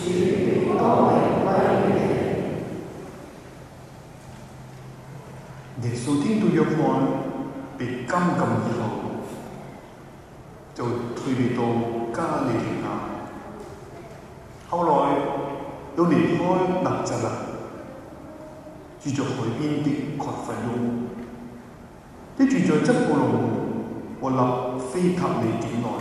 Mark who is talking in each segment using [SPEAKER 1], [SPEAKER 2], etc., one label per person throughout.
[SPEAKER 1] 耶穌聽到約翰被監禁以後，就退避到加利利亞，後來又離開納匝肋，住在海邊的葛法翁，即住在則布龍和納非塔利境內。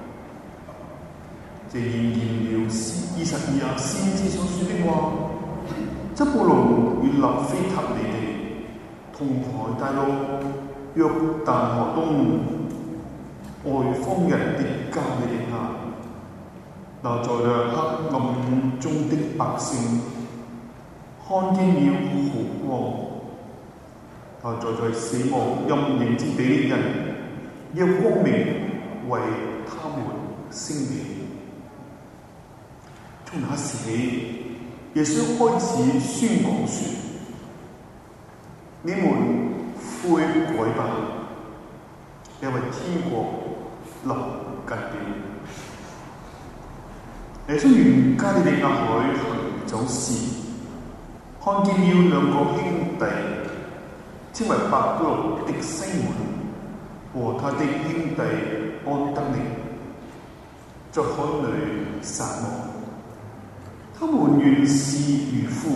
[SPEAKER 1] 這應驗了以賽亞先知所說的話：則布龍與納非塔利地，同海大路，約旦河東，外方人的加利利亞。那在黑暗中的百姓看見了好光，那在死亡陰影之地的人，有光明為他們升起。從那時起，耶穌開始宣講說：你們悔改吧，因為天國臨近了。耶穌沿加利利亞海行走時，看見了兩個兄弟，稱為伯多祿的西門和他的兄弟安德烈，在海裏撒網。他們原是漁夫。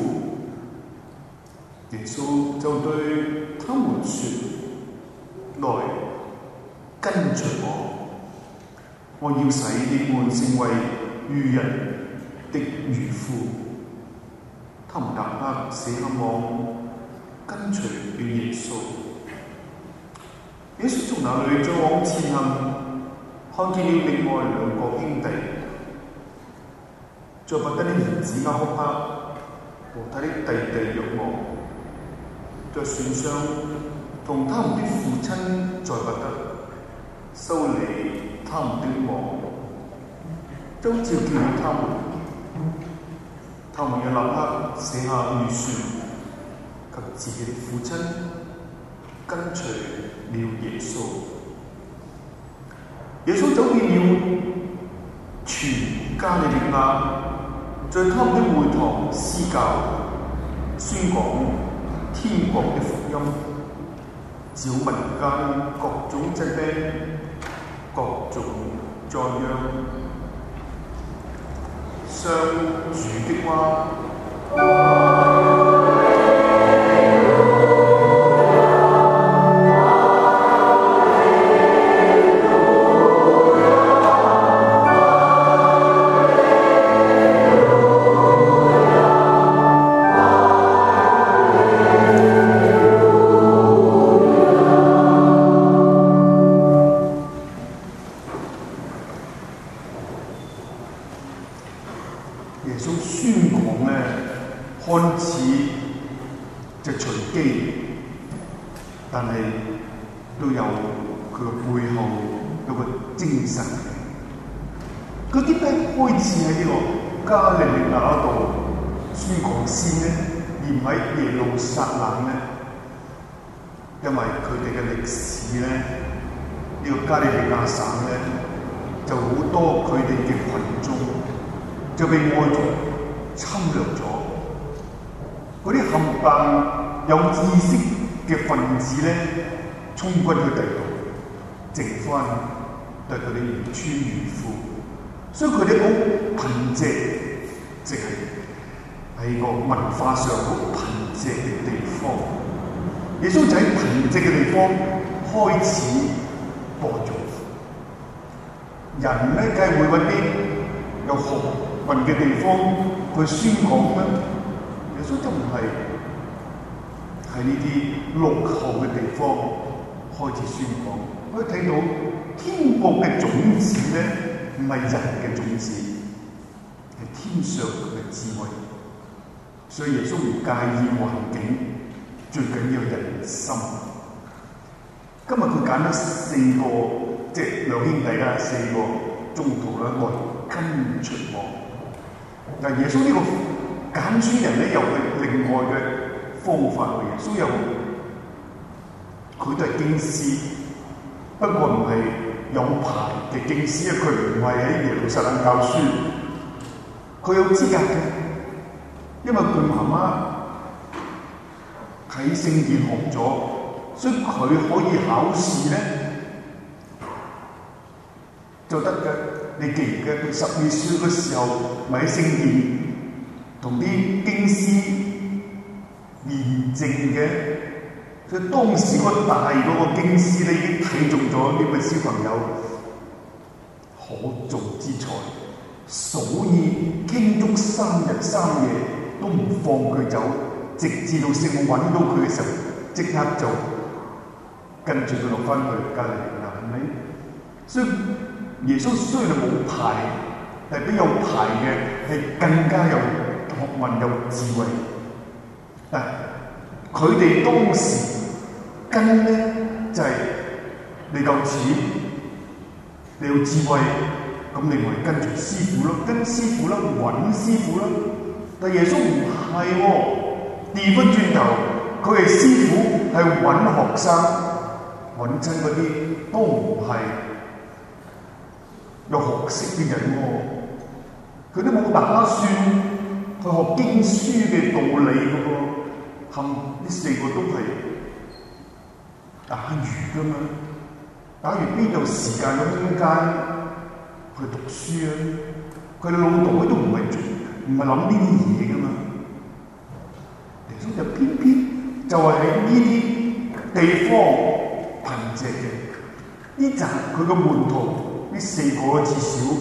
[SPEAKER 1] 耶穌就對他們說：來，跟隨我要使你們成為漁人的漁夫。他們立刻捨下網，跟隨了耶穌。耶穌從那裏再往前行，看見了另外兩個兄弟，載伯德的兒子雅各伯和他的弟弟若望，在船上同他們的父親載伯德修理他們的網，就召叫了他們。他們也立刻捨下漁船及自己的父親，跟隨了耶穌。耶穌走遍了全加利利亞，在他們的會堂施教，宣講天國的福音，治民間各種疾病、各種災殃。上主的話。耶穌宣講呢，看似就隨機，但係都有佢個背後有個精神嘅。佢點解開始喺呢個加利利亞度宣講先呢，而唔喺耶路撒冷呢？因為佢哋嘅歷史呢，呢個加利利亞省呢，就好多佢哋嘅群眾就被外族侵略咗，嗰啲冚唪唥有知識嘅分子咧，衝軍去第度，剩翻對佢哋漁村漁夫，所以佢哋好貧瘠，即係喺個文化上好貧瘠嘅地方。耶穌就喺貧瘠嘅地方開始播種。人咧，梗係會揾啲有學問嘅地方去宣講啦。耶穌就唔係喺呢啲落後嘅地方開始宣講。我哋睇到天國嘅種子咧，唔係人嘅種子，係天上嘅智慧。所以耶穌唔介意環境，最緊要人心。今日佢揀咗4個，即係兩兄弟啦，4個宗徒啦，來跟隨我。但耶穌呢個揀選人咧，有佢另外嘅方法。耶穌有佢都係經師，不過唔係有牌嘅經師啊，佢唔係喺耶路撒冷教書， 佢有資格嘅，因為佢媽媽喺聖殿學咗，所以佢可以考試咧就得嘅。你記唔記得佢12歲嘅時候，咪喺聖殿同啲經師驗證嘅？所以當時嗰個大嗰個經師咧已經睇中咗呢位小朋友可造之才，所以傾足3日3夜都唔放佢走，直至到聖母揾到佢嘅時候，即刻就跟住佢落翻去加利利亞，係咪？所以耶穌雖然冇牌，但係比有牌嘅係更加有學問、有智慧。嗱，佢哋當時跟咧就係、是、你夠錢，你有智慧，咁你咪跟住師傅咯，跟師傅啦，揾師傅啦。但耶穌唔係喎，調翻轉頭，佢係師傅，係揾學生，揾親嗰啲都唔係有學識嘅人喎，佢都冇打算去學經書嘅道理嘅喎，冚呢4個都係打魚噶嘛，打魚邊有時間有空間去讀書啊？佢哋腦袋都唔係諗呢啲嘢噶嘛。耶穌就偏偏就係喺呢啲地方憑藉嘅，呢就係佢嘅門徒。呢4個至少，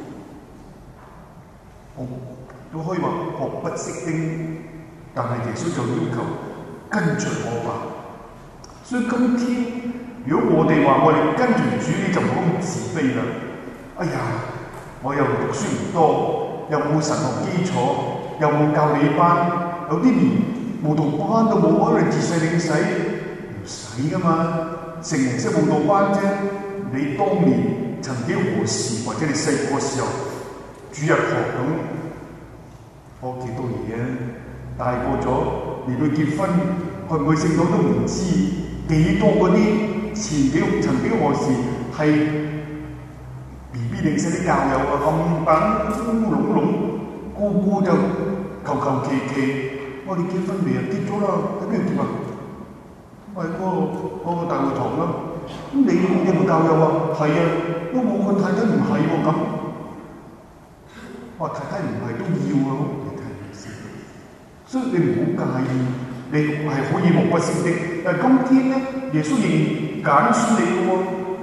[SPEAKER 1] 都可以話學不識丁，但係耶穌就要求跟隨我吧。所以今天，如果我哋話我哋跟住主，你就唔好咁自卑啦。哎呀，我又讀書唔多，又冇神學基礎，又冇教理班，有啲連慕道班都冇，可能自細領洗唔使噶嘛，成人識慕道班啫。你當年曾幾何時，或者你細個時候主日學咁學幾多嘢啊？大個咗嚟到結婚，去唔去聖堂都唔知幾多嗰啲曾幾何時係 BB 領洗啲教友啊，冚唪唥烏龍龍，個個就求其，我哋結婚未啊？結咗啦，喺邊度結啊？喺嗰個大會堂啦。咁你有冇教友啊？係啊，都冇個太太唔係喎咁。我話太太唔係都要啊，你睇唔知。所以你唔好介意，你係可以學不識的。但係今天咧，耶穌仍揀選你嘅喎，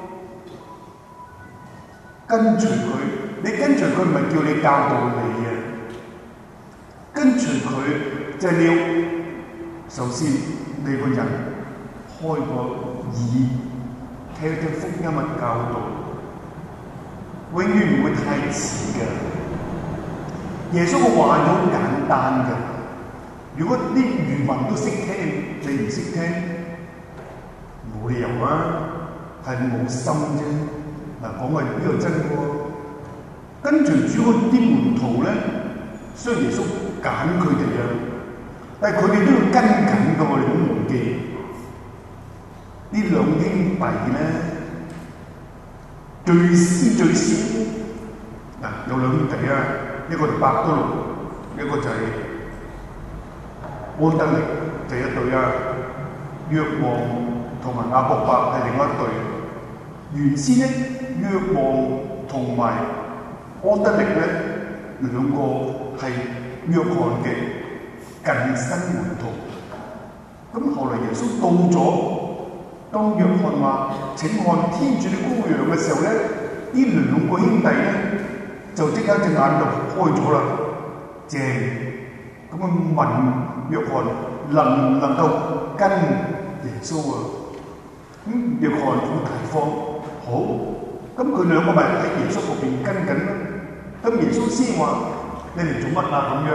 [SPEAKER 1] 跟隨佢。你跟隨佢唔係叫你教導你啊，跟隨佢就係你要首先你個人開個耳。聽福音嘅教導，永遠唔會太遲嘅。耶穌嘅話好簡單嘅，如果啲漁民都識聽，你唔識聽，冇理由啊，係冇心啫。嗱，講係呢個真喎。跟住主嗰啲門徒咧，雖然耶穌揀佢哋啊，但係佢哋都要跟緊嘅，我哋唔好忘記。呢2兄弟咧，最先嗱有2兄弟啊，一個就伯多祿，一個就係安德烈，就一對啊。若望同埋亞伯伯係另一對。原先咧，若望同埋安德烈咧2個係約翰嘅近身門徒。咁後來耶穌到咗。當約翰話請看天主的羔羊嘅時候咧，呢2個兄弟咧就即刻隻眼就開咗啦，正咁啊問約翰能唔能夠跟耶穌啊？咁約翰好大方，好，咁佢2個咪喺耶穌後邊跟緊咯。咁耶穌先話：你嚟做乜啊？咁樣，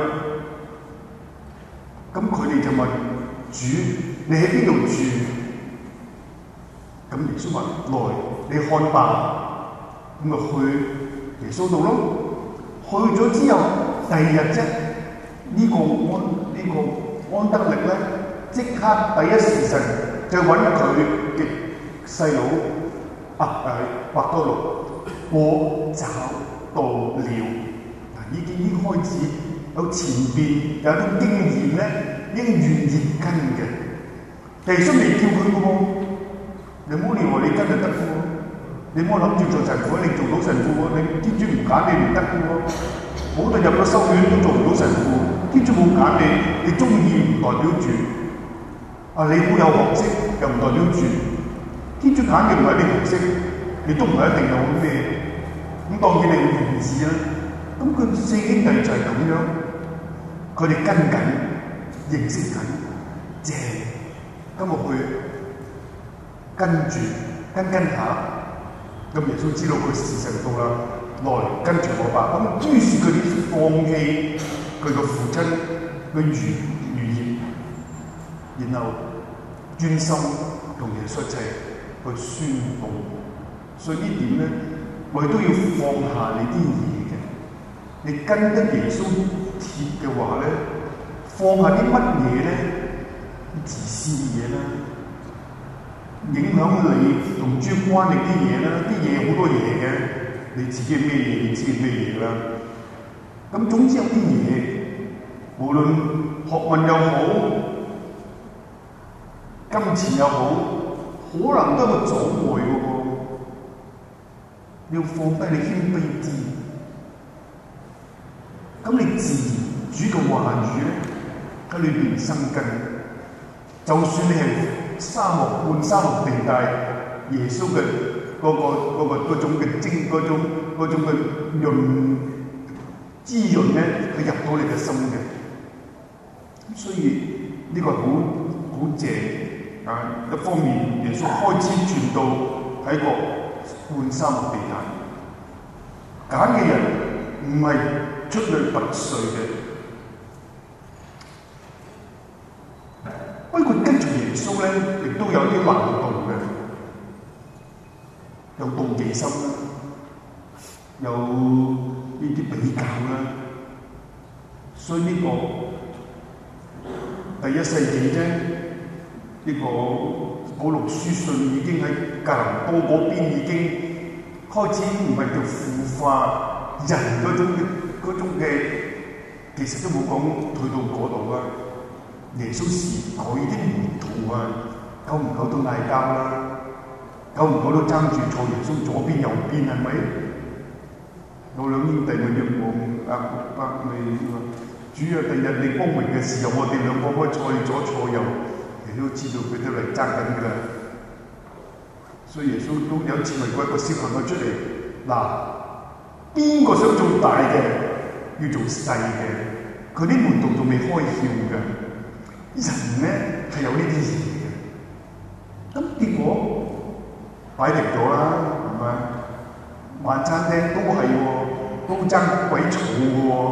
[SPEAKER 1] 咁佢哋就問主：你喺邊度住？咁耶穌話：來，你看吧。咁咪去耶穌度咯。去咗之後，第2日啫，呢個安德烈咧，即刻第一時辰就揾佢嘅細佬伯多祿，我找到了。嗱， 已經開始有前邊有啲經驗咧，已經願意跟嘅。耶穌未叫佢嘅喎，你唔好以為你跟就得嘅喎，你唔好諗住做神父，你做到神父喎，你天主唔揀你唔得嘅喎。好多入咗修院都做唔到神父，天主冇揀你，你中意唔代表住啊，你好有學識又唔代表住天主揀嘅唔係你學識，你都唔係一定有咩。咁當然你會願意啦。咁佢四兄弟就係咁樣，佢哋跟緊、認識緊，正。今日去跟住跟下，咁耶穌知道佢時辰到啦，來跟住我吧。咁於是佢哋放棄佢個父親嘅預言，然後專心同耶穌一齊去宣佈。所以呢點咧，我哋都要放下你啲嘢嘅。你跟得耶穌貼嘅話咧，放下啲乜嘢咧？自私嘅嘢啦，影響你同主關係啲嘢啦，啲嘢好多嘢嘅，你自己咩嘢，你知咩嘢啦。咁總之有啲嘢，無論學問又好，金錢又好，可能都係個阻礙嘅喎。你要放低你謙卑啲，咁你自然主嘅話語咧喺裏邊生根。就算你係沙漠半沙漠地帶，耶穌嘅嗰種嘅精嗰種嘅滋潤咧，佢入到你嘅心嘅。咁所以呢個係好正啊！一方面耶穌開始傳道喺個半沙漠地帶，揀嘅人唔係出類拔萃嘅。不過跟住耶穌咧，亦都有啲難度嘅，有妒忌心啦，有呢啲比較啦，所以呢個第一世紀啫，呢個保祿書信已經喺格林多嗰邊已經開始唔係叫腐化人嗰種嘅，其實都冇講去到嗰度啦。耶穌時代已經唔同啊，久唔久都嗌交啦，久唔久都爭住坐耶穌左邊右邊，係咪？有兩兄弟咪約望咪主啊，第日你光榮嘅時候，我哋兩個可以坐左坐右，你都知道佢都嚟爭緊㗎啦。所以耶穌都有次為過一個小朋友出嚟，嗱，邊個想做大嘅，要做細嘅，佢啲門徒仲未開竅㗎。人咧係有呢啲嘢嘅，咁結果擺定咗啦，係咪？晚餐廳都係喎，都爭鬼嘈嘅喎。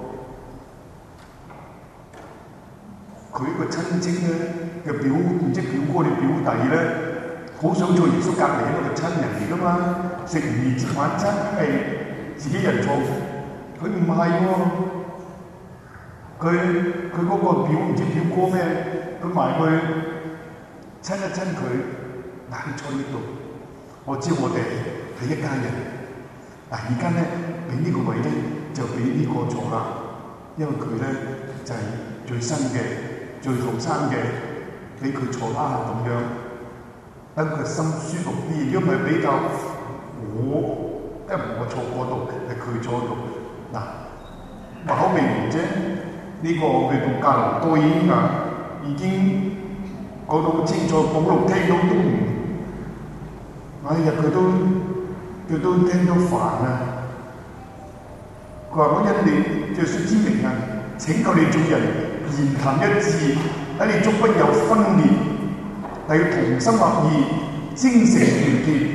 [SPEAKER 1] 佢個親戚咧嘅表唔知表哥定表弟咧，好想做耶穌隔離嗰個親人嚟噶嘛，食完晚餐係自己人做，佢唔係喎。佢嗰個表唔知表哥咩，佢埋去親一親佢，嗱，你坐呢度，我知我哋係一家人。嗱，而家咧俾呢個位咧就俾呢個坐啦，因為佢咧就係最新嘅、最後生嘅，俾佢坐啦咁樣，等佢心舒服啲。如果唔係比較因為我坐嗰度，係佢坐度。嗱，話口未完啫。呢個去到格林多已經講到好清楚，保祿聽到都唔，哎呀佢都聽到煩啊！佢話：我因你著説之名啊，請求你眾人言談一致，喺你中不有分裂，但要同心合意，精誠團結。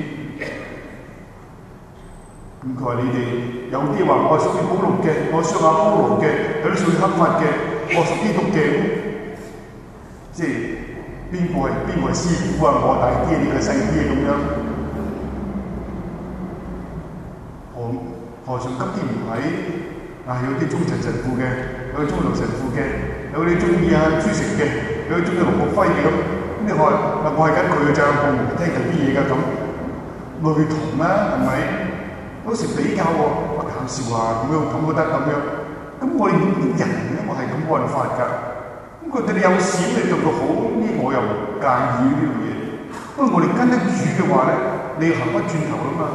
[SPEAKER 1] 咁佢話：你哋有啲話我係屬於保祿嘅，我屬阿波羅嘅，有啲屬於刻法嘅，我屬基督嘅，即係邊個係師傅啊？我大啲，你係細啲咁樣。何嘗今天唔係啊？有啲中神神父嘅，有啲中六神父嘅，有啲中意朱成嘅，有啲中意龍國輝嘅咁。咁你話我係緊佢嘅咋，我唔聽佢啲嘢㗎咁，類同啦，係咪？嗰時比較喎，梗講笑話，點樣咁都得咁樣。咁我哋啲人咧，我係咁冇辦法㗎。咁佢對你有錢，你做到好呢，我又唔介意呢樣嘢。不過我哋跟得住嘅話咧，你行不轉頭啦嘛。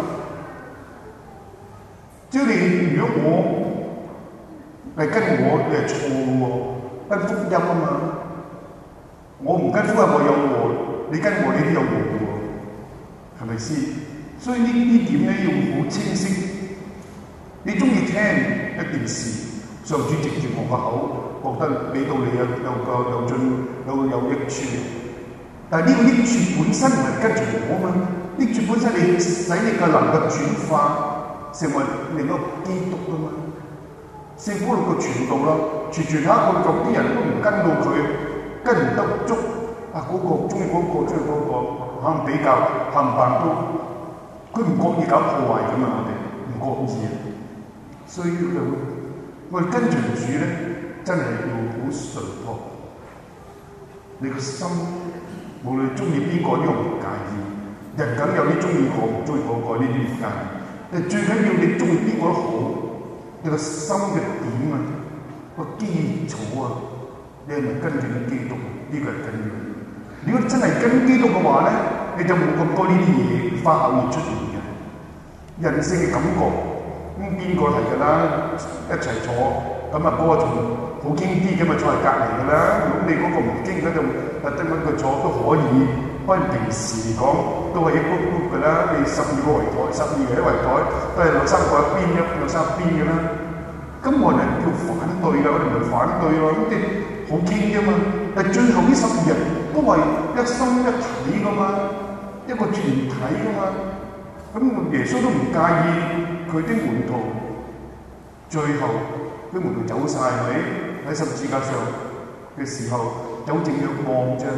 [SPEAKER 1] 即係你如果我係跟我，你係錯喎，跟福音啊嘛。我唔跟福音，我有禍；你跟我，你都有禍喎，係咪先？所以呢點咧要好清晰。你中意聽一件事，上主藉住我個口，覺得俾到你有益處。但係呢個益處本身唔係跟住我嘛，益處本身你使你嘅能夠轉化成為另一個基督啊嘛。聖保祿個傳道啦，傳下佢做啲人都唔跟到佢，跟唔得足啊！嗰個中意嗰個，中意嗰個，可能比較冚唪唥都，佢唔覺意搞破壞咁啊！我哋唔覺意啊！所以我哋跟隨主咧，真係要好順服。你個心無論中意邊個，呢個唔介意。人梗有啲中意個，唔中意嗰個，呢啲唔介意。但最緊要你中意邊個都好，你個心嘅點啊，個基礎啊，你係咪跟住基督？呢個係緊要。如果真係跟基督嘅話咧，你就冇咁多呢啲嘢花巧而出現嘅人性嘅感覺。咁邊個係㗎啦？一齊坐，咁啊嗰個仲好傾啲咁啊坐喺隔離㗎啦。如果你嗰個唔傾嗰度，特登揾佢坐都可以。不過平時嚟講都係一 group 㗎啦。你12個圍台，12個一圍台，都係兩三個一邊兩三邊㗎啦。咁我哋叫反對㗎，我哋唔係反對喎。咁你好傾啫嘛。但最後呢12日都係一心一體㗎嘛，一個團體㗎嘛。咁耶穌都唔介意佢啲門徒，最後啲門徒走晒，係咪？喺十字架上嘅時候，有正仰望啫。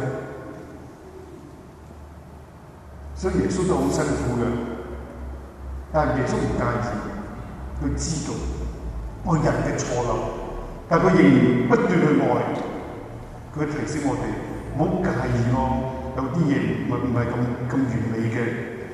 [SPEAKER 1] 所以耶穌都好辛苦嘅，但係耶穌唔介意，佢知道愛人嘅錯漏，但係佢仍然不斷去愛。佢提醒我哋唔好介意咯，有啲嘢唔係咁完美嘅。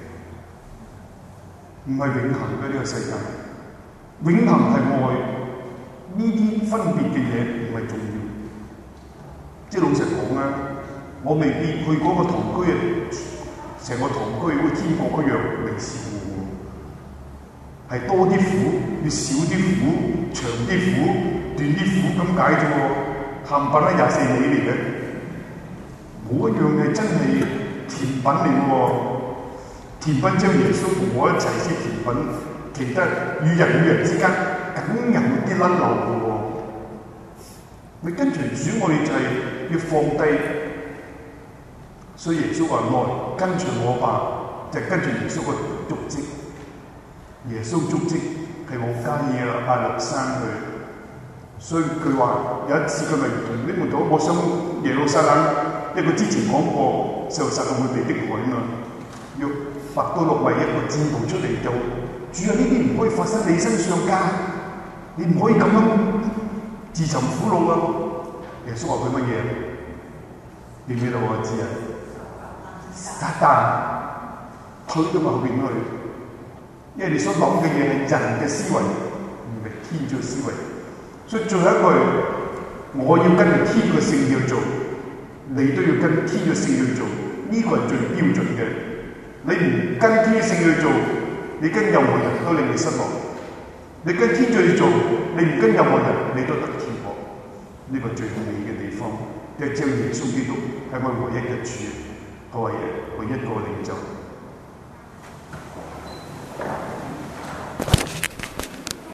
[SPEAKER 1] 唔係永恆嘅呢個世界，永恆係愛，呢啲分別嘅嘢唔係重要。即係老實講啊，我未必去嗰個堂區啊，成個堂區好似天國一樣未試過喎，係多啲苦，要少啲苦，長啲苦，短啲苦咁解啫喎，冚唪唥24味嚟嘅，冇一樣嘅真係甜品嚟嘅喎。甜品將耶穌同我一齊先甜品，其他與人之間梗有啲甩漏嘅喎。你跟隨主，我哋就係要放低。所以耶穌話：來跟隨我吧，就係跟住耶穌個足跡。耶穌足跡係我加爾伯山去。所以佢話有一次佢咪同啲門徒，我想耶路撒冷，因為佢之前講過，耶路撒冷會被迫害啊嘛，要拔到落嚟一個箭步出嚟就，主啊，呢啲唔可以發生你身上㗎，你唔可以咁樣自尋苦惱啊！耶穌話佢乜嘢？記唔記得我知啊？撒旦推到後邊去，因為你所諗嘅嘢係人嘅思維，唔係天主嘅思維。所以最後一句，我要跟住天嘅聖要做，你都要跟天嘅聖要做，呢個係最標準嘅。你唔跟天嘅聖去做，你跟任何人都令你失望；你跟天主去做，你唔跟任何人，你都得天國。呢個最美嘅地方，即係只有耶穌基督係我唯一嘅主，係唯一個領袖。